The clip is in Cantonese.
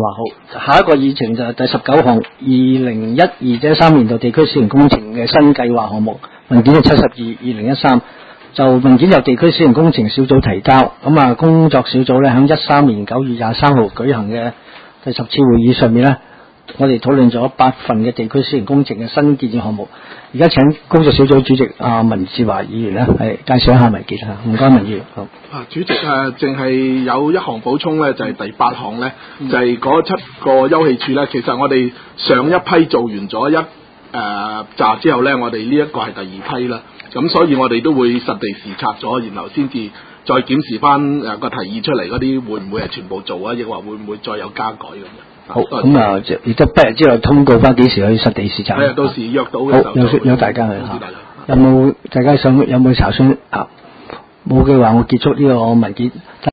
好，下一個議程就係第19項2012-13年度地區小型工程嘅新計劃項目文件係72/2013，就文件由地區小型工程小組提交，咁啊工作小組咧喺13年9月23號舉行嘅第10次會議上面咧，我哋討論咗8份嘅地區小型工程嘅新建議項目。而家請工作小組主席文志華議員咧係介紹一下文件啊，唔該文議員。好。 主席淨係有一項補充咧，就係第8項咧，就係嗰7個休憩處咧。其實我哋上一批做完咗集之後咧，我哋呢一個係第2批啦。咁所以我哋都會實地視察咗，然後先至再檢視翻個提議出嚟嗰啲會唔會係全部做啊，亦或會唔會再有加改咁樣。 好，咁啊，亦都不日之後通告翻幾時去實地視察。 係啊，到時約到嘅時候。 好，有大家去。有冇大家有冇查詢啊？冇嘅話，我結束呢個文件。